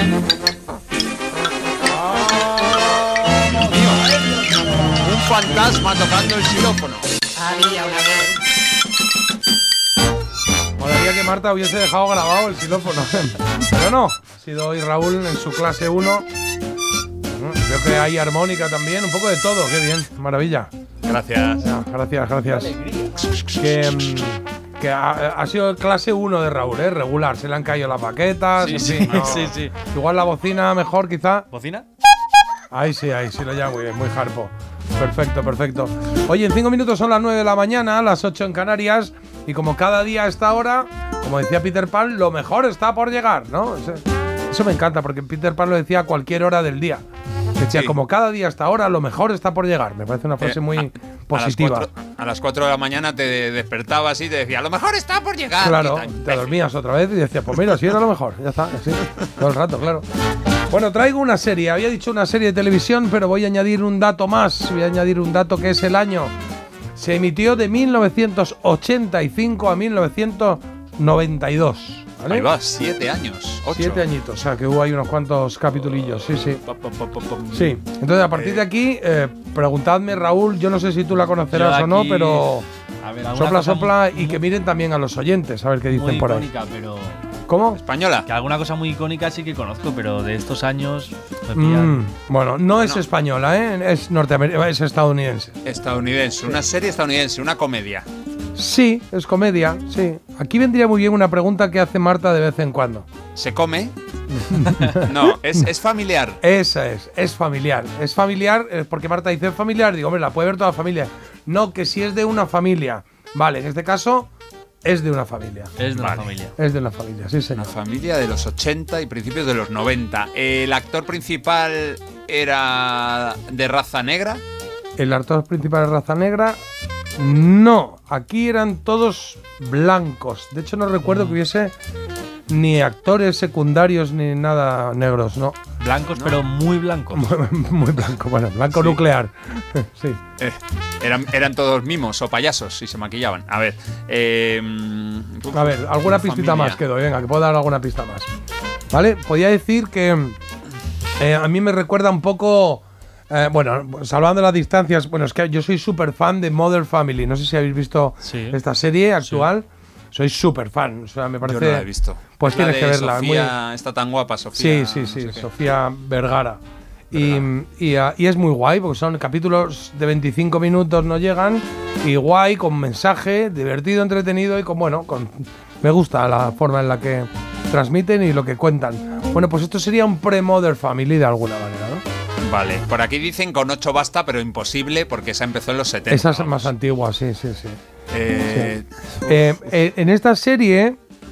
Un fantasma tocando el xilófono. Había una vez. Molaría que Marta hubiese dejado grabado el xilófono. Pero no, ha sido hoy Raúl en su clase 1. Creo que hay armónica también, un poco de todo. Qué bien, maravilla. Gracias. Ya, gracias. Que ha sido clase 1 de Raúl, regular. Se le han caído las baquetas. Sí, en sí, fin, no. sí. Igual la bocina mejor, quizá. ¿Bocina? Ahí sí lo llamo muy bien, muy harpo. Perfecto. Oye, en 5 minutos son las 9 de la mañana, las 8 en Canarias. Y como cada día a esta hora, como decía Peter Pan, lo mejor está por llegar, ¿no? Eso me encanta, porque Peter Pan lo decía a cualquier hora del día. Decía, como cada día a esta hora, lo mejor está por llegar. Me parece una frase muy positiva. A las 4 de la mañana te despertabas y te decía, lo mejor está por llegar. Claro, te dormías otra vez y decías, pues mira, sí era lo mejor. Ya está, así, todo el rato, claro. Bueno, traigo una serie. Había dicho una serie de televisión, pero voy a añadir un dato más. Voy a añadir un dato que es el año. Se emitió de 1985 a 1992. ¿Vale? Ahí va, 7 años. 8. 7 añitos, o sea que hubo ahí unos cuantos capitulillos, sí. Sí, entonces a partir de aquí, preguntadme, Raúl, yo no sé si tú la conocerás o no, pero a ver, sopla, y que miren también a los oyentes, a ver qué dicen por ahí. Icónica, pero ¿Cómo? ¿Española? que alguna cosa muy icónica sí que conozco, pero de estos años me pillan. Bueno, no es española, es norteamericana, es estadounidense. Estadounidense, una serie estadounidense, una comedia. Sí, es comedia, sí. Aquí vendría muy bien una pregunta que hace Marta de vez en cuando. ¿Se come? No, es familiar. Esa es familiar. Es familiar, porque Marta dice familiar, digo, hombre, la puede ver toda la familia. No, que si es de una familia. Vale, en este caso, es de una familia. Es de una familia. Es de una familia, sí, señor. Una familia de los 80 y principios de los 90. ¿El actor principal era de raza negra? El actor principal de raza negra, no. Aquí eran todos blancos. De hecho, no recuerdo que hubiese ni actores secundarios ni nada negros, ¿no? Blancos, pero muy blancos. Muy blanco, bueno, blanco nuclear. Sí. Eran todos mimos o payasos y se maquillaban. A ver, alguna pistita más que doy, venga, que puedo dar alguna pista más. ¿Vale? Podía decir que a mí me recuerda un poco. Salvando las distancias, es que yo soy súper fan de Modern Family. No sé si habéis visto esta serie actual. Sí. Soy súper fan. O sea, me parece. Yo no la he visto. Pues tienes que verla. Sofía está tan guapa, Sofía. Sí. Sofía Vergara. Y es muy guay, porque son capítulos de 25 minutos, no llegan. Y guay, con mensaje, divertido, entretenido y me gusta la forma en la que transmiten y lo que cuentan. Bueno, pues esto sería un pre-Modern Family de alguna manera, ¿no? Vale, por aquí dicen con 8 basta, pero imposible porque esa empezó en los 70. Esa es más antigua, sí. En esta serie,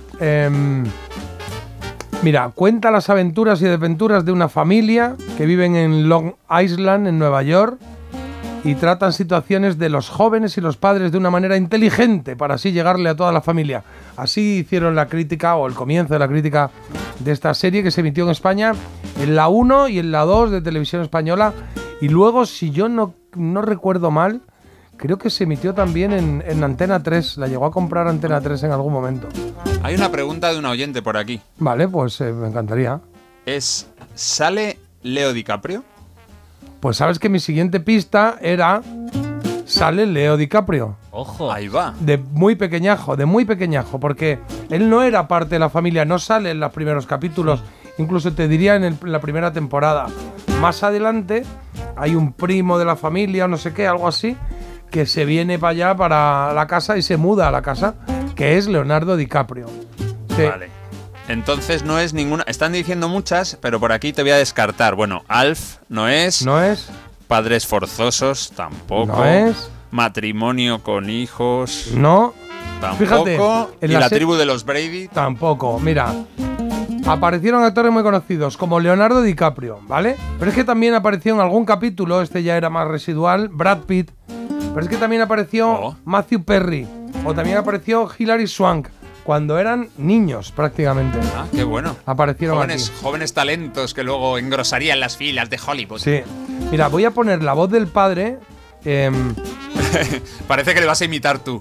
mira, cuenta las aventuras y desventuras de una familia que viven en Long Island, en Nueva York, y tratan situaciones de los jóvenes y los padres de una manera inteligente para así llegarle a toda la familia. Así hicieron la crítica, o el comienzo de la crítica de esta serie, que se emitió en España en la 1 y en la 2 de Televisión Española, y luego, si yo no recuerdo mal, creo que se emitió también en Antena 3, la llegó a comprar Antena 3 en algún momento. Hay una pregunta de un oyente por aquí. Vale, pues me encantaría. ¿Sale Leo DiCaprio? Pues sabes que mi siguiente pista era... Sale Leo DiCaprio. ¡Ojo! Ahí va. De muy pequeñajo, porque él no era parte de la familia, no sale en los primeros capítulos, incluso te diría en la primera temporada. Más adelante hay un primo de la familia, no sé qué, algo así, que se viene para allá, para la casa, y se muda a la casa, que es Leonardo DiCaprio. Sí. Vale. Entonces no es ninguna... Están diciendo muchas, pero por aquí te voy a descartar. Bueno, Alf no es. No es. Padres forzosos tampoco. No es. Matrimonio con hijos. No. Tampoco. Fíjate. ¿Y la tribu de los Brady? Tampoco. Mira. Aparecieron actores muy conocidos como Leonardo DiCaprio, ¿vale? Pero es que también apareció en algún capítulo, este ya era más residual, Brad Pitt. Pero es que también apareció Matthew Perry. O también apareció Hilary Swank. Cuando eran niños, prácticamente. Ah, qué bueno. Aparecieron jóvenes talentos que luego engrosarían las filas de Hollywood. Sí. Mira, voy a poner la voz del padre. Parece que le vas a imitar tú.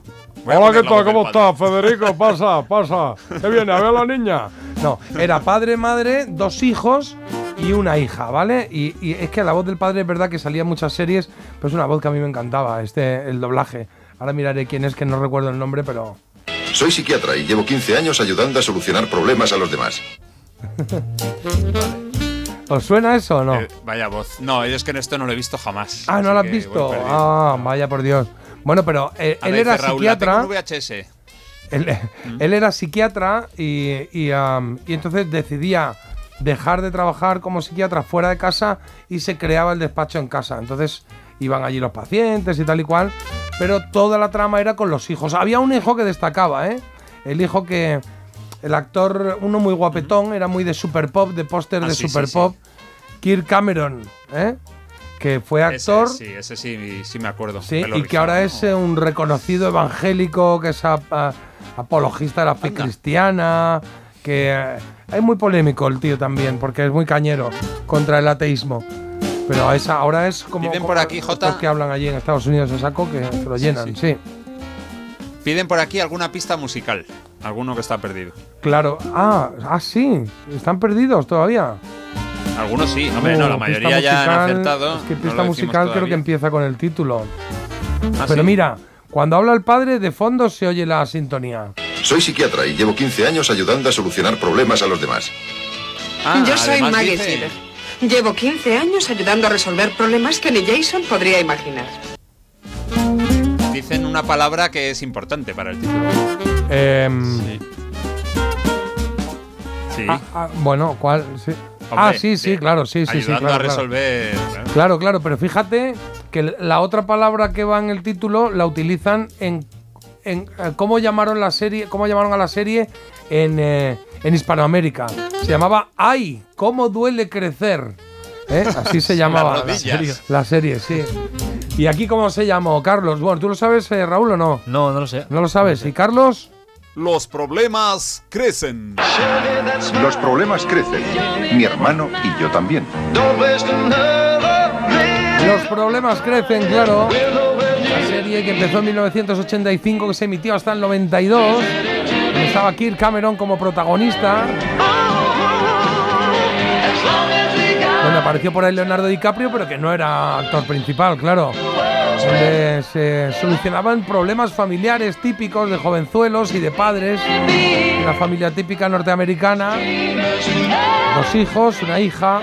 Voy a Hola, poner ¿qué la voz tal? del ¿Cómo padre. estás, Federico? Pasa. ¿Qué viene? ¿A ver a la niña? No, era padre, madre, 2 hijos y una hija, ¿vale? Y es que la voz del padre es verdad que salía en muchas series, pero es una voz que a mí me encantaba, el doblaje. Ahora miraré quién es, que no recuerdo el nombre, pero... Soy psiquiatra y llevo 15 años ayudando a solucionar problemas a los demás. ¿Os suena eso o no? Vaya voz. No, es que en esto no lo he visto jamás. Ah, ¿no así lo has que visto? voy perdido. Ah, vaya por Dios. Bueno, pero él A ver, era dice Raúl, la psiquiatra. tengo en VHS. Él era psiquiatra y entonces decidía dejar de trabajar como psiquiatra fuera de casa y se creaba el despacho en casa. Entonces iban allí los pacientes y tal y cual, pero toda la trama era con los hijos. Había un hijo que destacaba, ¿eh? El hijo que... El actor, uno muy guapetón, era muy de Super Pop, de póster de sí, Super sí, Pop. Kirk Cameron, ¿eh? Que fue actor... Ese sí me acuerdo. Sí, Pelo y que ahora es rizado. un reconocido evangélico, que es apologista de la fe cristiana, que es muy polémico el tío también, porque es muy cañero contra el ateísmo. Pero ahora es como, Piden como por aquí, Jota. estos que hablan allí en Estados Unidos a saco, que lo llenan, sí. Piden por aquí alguna pista musical. Alguno que está perdido. Claro. Sí, están perdidos todavía. Algunos sí. Hombre, no, la Pista mayoría ya han musical, acertado. Es que no pista lo decimos musical creo todavía. que empieza con el título. Ah, Pero ¿sí? mira, cuando habla el padre, de fondo se oye la sintonía. Soy psiquiatra y llevo 15 años ayudando a solucionar problemas a los demás. Yo soy además Maggie dice- Silver. Llevo 15 años ayudando a resolver problemas que ni Jason podría imaginar. Dicen una palabra que es importante para el título. Sí. Bueno, ¿cuál? Sí. Hombre, Sí, claro, sí, ayudando claro, a resolver. Claro, pero fíjate que la otra palabra que va en el título la utilizan en cómo llamaron la serie, cómo llamaron a la serie en Hispanoamérica. Se llamaba ¡Ay! ¿Cómo duele crecer? Así se llamaba la serie, sí. ¿Y aquí cómo se llamó, Carlos? Bueno, ¿tú lo sabes, Raúl, o no? No, no lo sé. ¿No lo sabes? ¿Y Carlos? Los problemas crecen. Los problemas crecen. Mi hermano y yo también. Los problemas crecen, claro. La serie que empezó en 1985, que se emitió hasta el 92. Estaba Kirk Cameron como protagonista. Bueno, apareció por ahí Leonardo DiCaprio, pero que no era actor principal, claro. Donde se solucionaban problemas familiares típicos de jovenzuelos y de padres. Una familia típica norteamericana. 2 hijos, una hija.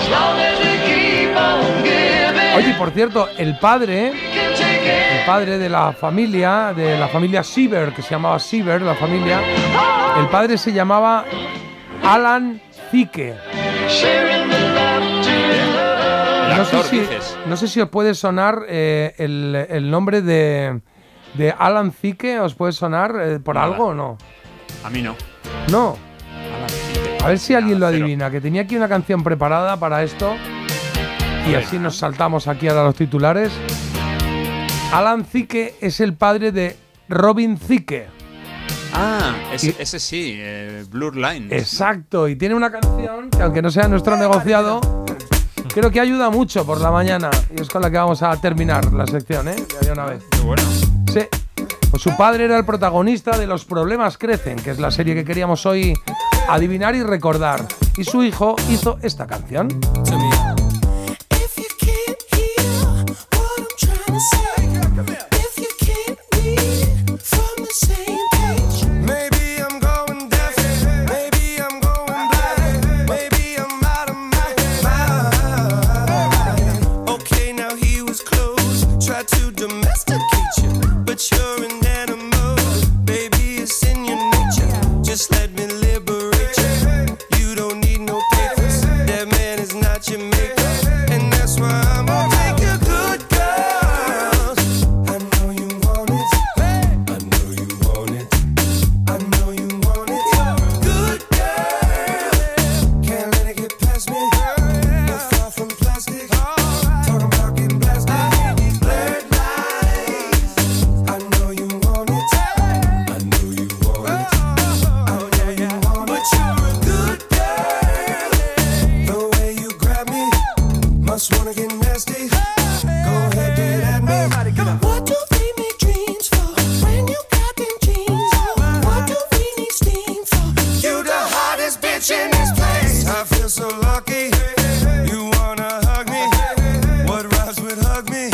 Oye, por cierto, el padre de la familia Seaver, que se llamaba Seaver, la familia, el padre se llamaba Alan Thicke. No sé si os puede sonar el nombre de Alan Thicke, ¿os puede sonar por Nada. algo o no? A mí no. No. A ver si alguien lo Cero. adivina, que tenía aquí una canción preparada para esto. Y así nos saltamos aquí ahora los titulares. Alan Thicke es el padre de Robin Thicke. Ese sí, Blur Lines. Exacto, y tiene una canción que, aunque no sea nuestro negociado, creo que ayuda mucho por la mañana. Y es con la que vamos a terminar la sección, ¿eh? De una vez. Qué bueno. Sí. Pues su padre era el protagonista de Los problemas crecen, que es la serie que queríamos hoy adivinar y recordar. Y su hijo hizo esta canción. If you can't hear what I'm trying to say, if you can't read from the same page, maybe I'm going deaf, maybe I'm going blind, maybe I'm out of my mind. Okay, now he was close, tried to domesticate you, but you're an animal, baby, it's in your nature. Just let me liberate you. You don't need no papers, that man is not your man. feel so lucky. You wanna hug me? What rhymes with hug me?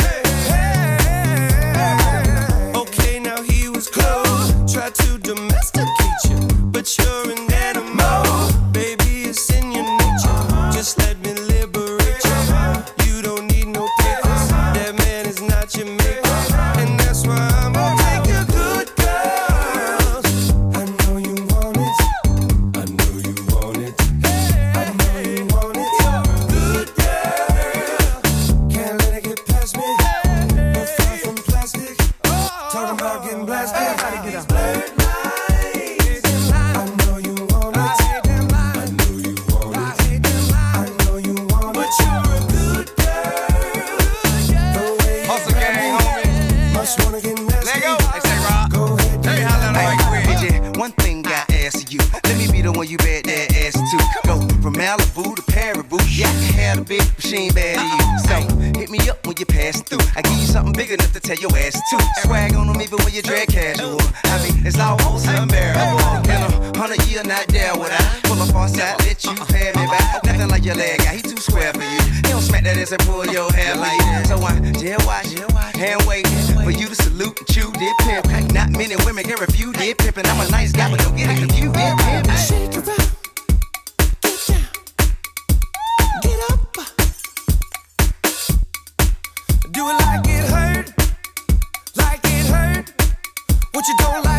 Okay, now he was close. Tried to domesticate you, but you're an animal. Baby, it's in your nature. Just let me liberate you. You don't need no papers. That man is not your maker, and that's why I'm gonna take a good girl. I know you want it. I know you want it. I know you want it. Good girl. Can't let it get past me. No far from plastic. Talking about getting blasted. These blurred lines. I know you want it. I know you want it. I know you want it. But you're a good girl. The way you Hustle gang, homie. must wanna get nasty. Lego. Hey, say Rob. Go ahead, Tell me how that like quick. DJ, one thing I ask you. Let me be the one you bet that ass to. Go from Malibu to Paribu. Yeah, I had a bitch, but she ain't bad to you. So hit me up when you pass through. I give you something big enough to tell your ass to. Swag on them even when you drag casual. I mean, it's almost unbearable. In 100 years, not there would I pull up on side, let you pay me back. Nothing like your leg guy, he too square for you. He don't smack that ass and pull your hair like that. So I jail watch, hand wait for you to salute and chew did pimp. Not many women can refuse did pimp, and I'm a nice guy, but don't get it confused. Did pimp. Shake it up, get down, get up. Do it like it hurt, like it hurt. What you don't like.